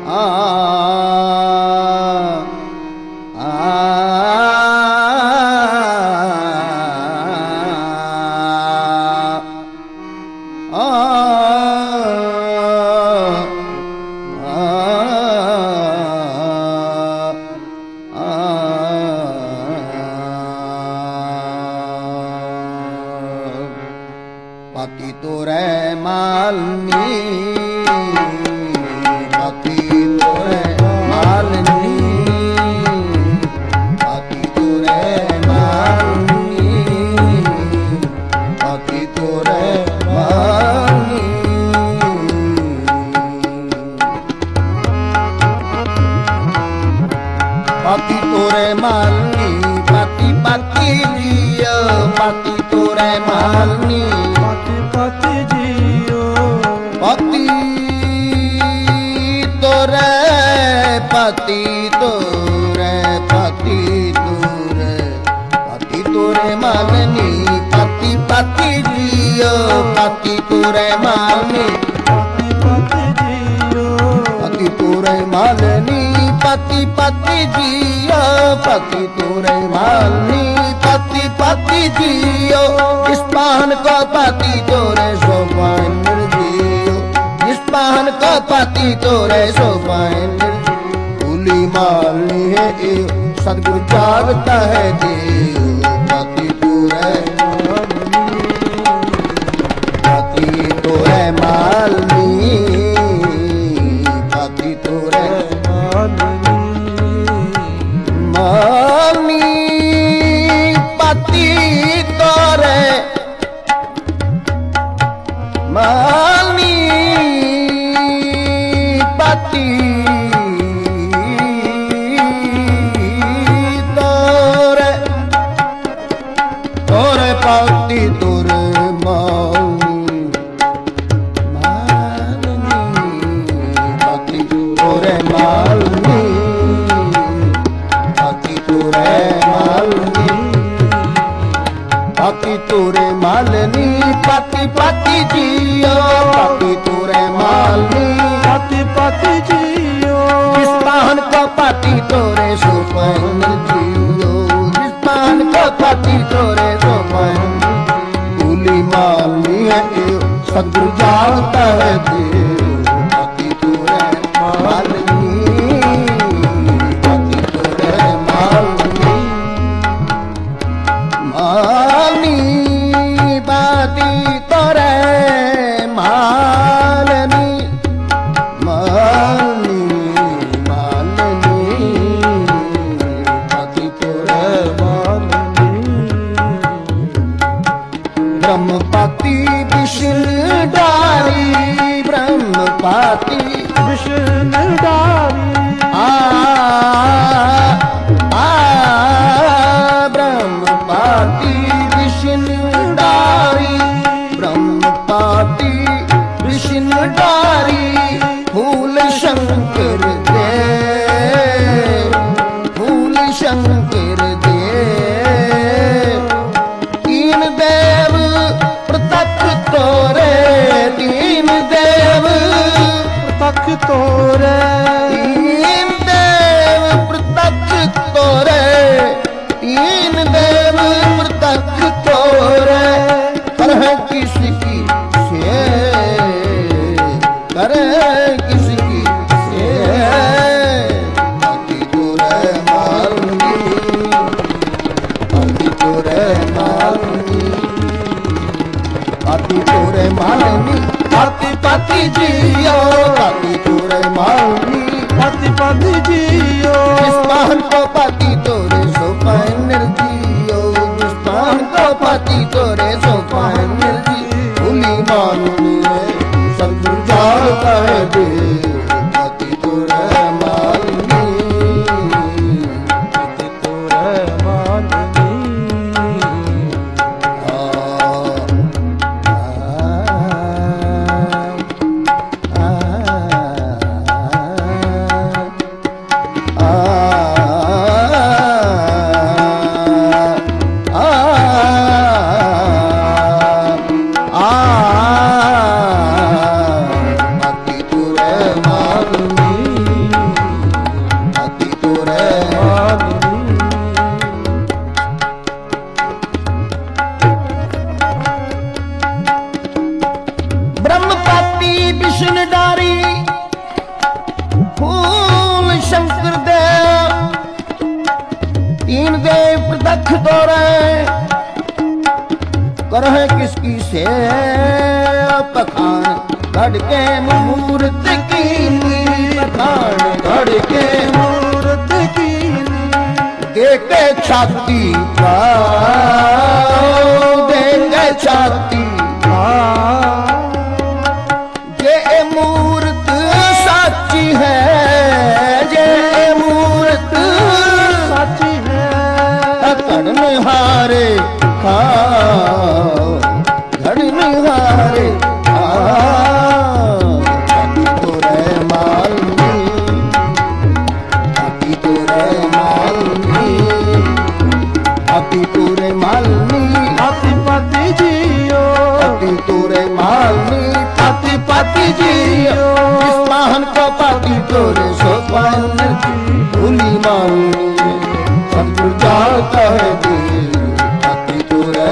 पति तोरे मालनी, पति तोरे मालनी, पति तोरे मालनी, पति तोरे मालनी। पति तोरे मालनी, पति पति जियो, पति तोरे मालनी, पति जियो, पति तोरे, पति तोरे, पति तोरे, पति तोरे मालनी, पति पति जियो, पति तोरे मालनी, पति जियो, पति तोरे मालनी, पति पति जियो, पति तोरे मालनी, पति पति जियो। इस पान को पति तोरे सोपान जियो, इस पान को पति तोरे सोपान। भूली मालनी है सदगुरु जागता है देव, पति तोरे पति तोरे मालनी, पति तोरे मालनी, पति तोरे मालनी, पति तोरे, तोरे पति तोरे मालनी, मालनी, पति तोरे मालनी, पति तोरे मालनी, पति तोरे मालनी, पति पति जियो, पति तोरे मालनी, पति पति जियो। जिस पान को पति तोरे सोपान जियो, जिस पान को पति तोरे सोपान। भूली मालनी है सदगुरु जागता है देव, पति तोरे मालनी, पति तोरे मालनी, मालनी, पति तोरे मालनी, मालनी, मालनी, पति तोरे मालनी, ब्रह्मपति विष्णु डारी, ब्रह्मपति विष्णु डारी, ब्रह्मपति विष्णु डारी, ब्रह्मपति विष्णु डारी। फूल शंकर दे, फूल शंकर दे, तीन देव प्रत्यक्ष तोरे, तीन देव तक तोरे, तीन देव प्रत्यक्ष तोरे, तीन देव प्रत्यक्ष तोरे। पर है किसकी से, करे किसकी से, पति तोरे मालनी, पति तोरे मालनी, पति तोरे मालनी, पति पति जियो, पति तोरे मालनी, पति पति जियो। जिस पान को पति तोरे सोपान जियो, जिस पान को पति तोरे सोपान जी। भूली मालनी है सदगुरु जागता है देव, पति तोरे मालनी, पति तोरे मालनी, पति तोरे प्रतख तोरे करह किसकी से पखान घड़ के मूर्त कीनी पखान घड़ के मूरत कीनी दे के छाती दे के छाती ये मूर्त साची है ये मूर्त साची है कड़न हारे घड़न हारे तो रे मालनी तो रे मालनी तो रे मालनी पति पति जियो तो रे मालनी पति जियो इस महान को पाती तोरे सोपान भूली मालनी संतुर जाता है दिल पति तोरे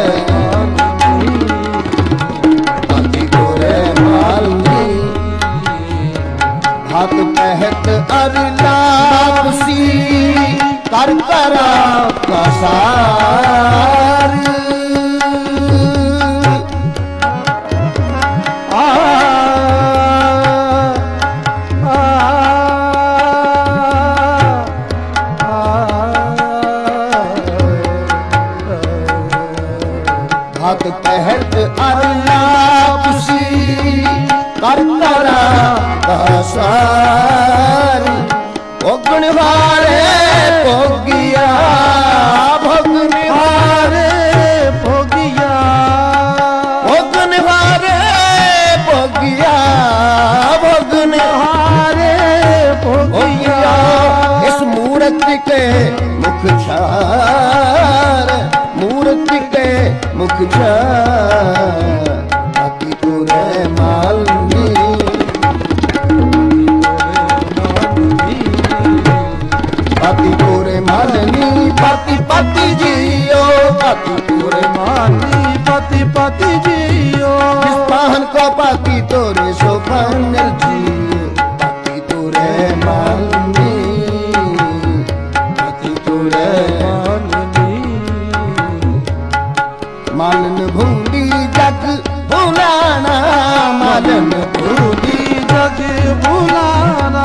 मालनी हाथ पहत अरलापसी कर करा कसार हाथ पहत अरलापसी कर करा कसार भोगन वाले भोगिया भोगन हारे भोगिया भोगन वाले भोगिया भोगन हारे भोगिया इस मूर्त के मुख छार मूर्त के मुख छार अति तुरे मालनी पति पूरे मालनी पति जियो पति पूरे मानी पति पति जियो जिस पाहन को पति तोरे सोपान जियो पति तोरे मालनी पति तोरे मालन भूली जग भुलाना मालन भूली जग भुलाना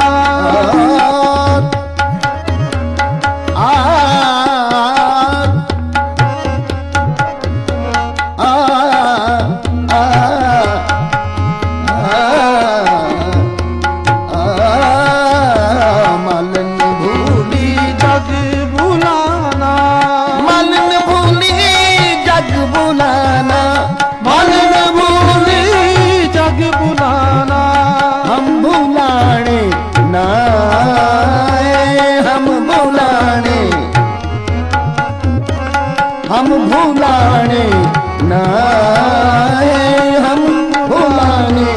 मालन भूली जग भुलाना मालन भूली जग बुलाना मालन भूली जग भुलाना हम भुलाने ना हम भुलाने हम भुलाने ना हम भुलाने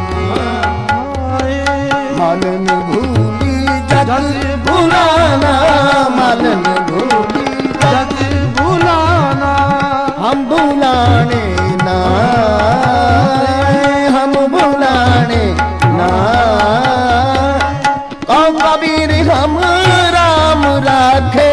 मालन भूली जग भुलाना मालन भूली जग भुलाना हम भुलाने ना हम भुलाने ना कौ कबीर हम राम राखे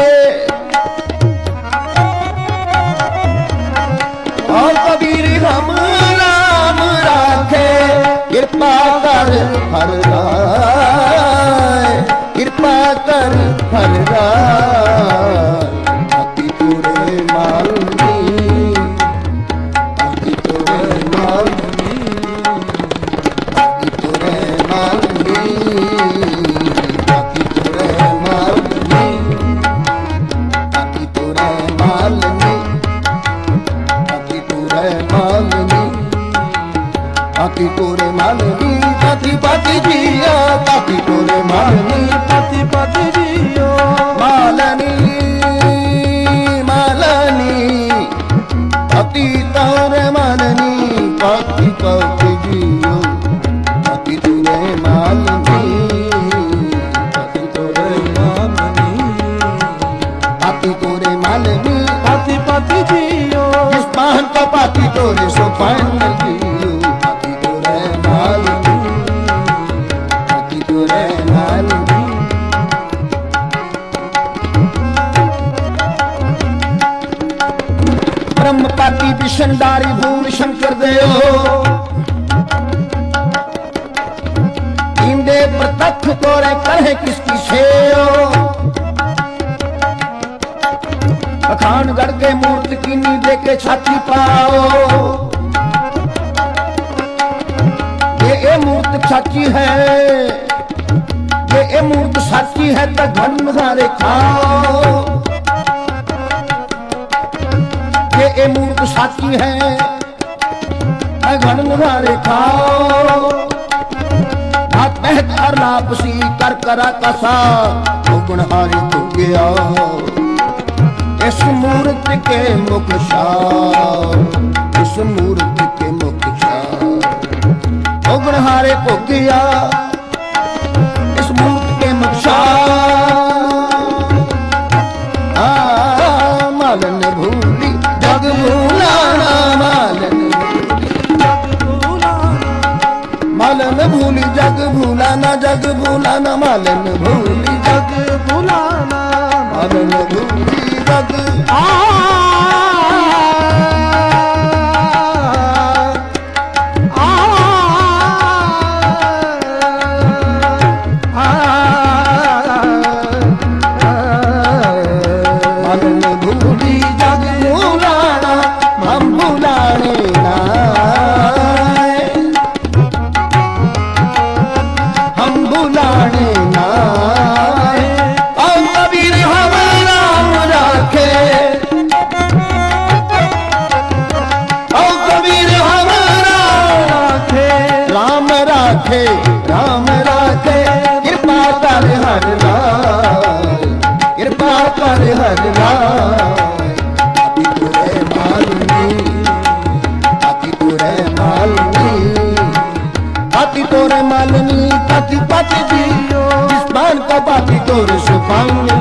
कौ कबीर हम राम राखे कृपा कर हर राय कृपा कर हर राय अति तुरे मालनी अति तुरे मालनी अति तुरे मालनी अति तुरे मालनी अति तुरे मालनी अति तुरे मालनी अति तुरे मालनी पति जिया पति तुरे मालनी पति पति जियो मालनी मालनी पति तोरे मालनी पति जियो पति तुरे मालनी पति तुरे पति तुरे मालनी पति पति जियो जिस पाहन का पति तोरे सोपान जियो पति तुरे मालनी पति तुरे मालनी विषनदारी भूल शंकर देओ इंदे प्रतख तोरे करहे किसकी सेओ अखान गढ़ के मूर्त कीनी दे के छाती पाओ ये मूर्त सच्ची है ये मूर्त सच्ची है तो घन हारे खाओ ये मूर्त सच्ची है घन हारे खाओ हाथ बेहतर लापसी कर करा कसा गुण हारे तो गया इस मूर्त के मुख इस मूर्त के मुख गुण हारे को गया इस मूर्त के मुख मालन भूली जग भूलाना मालन भूली जग भूलाना मालन भूली जग भूलाना मालन भूली जग राम राखे कृपा कर हर राय कृपा कर हर राय अति तोरे मालनी पति पति जियो जिस बान का पाती तोरे सुपाऊं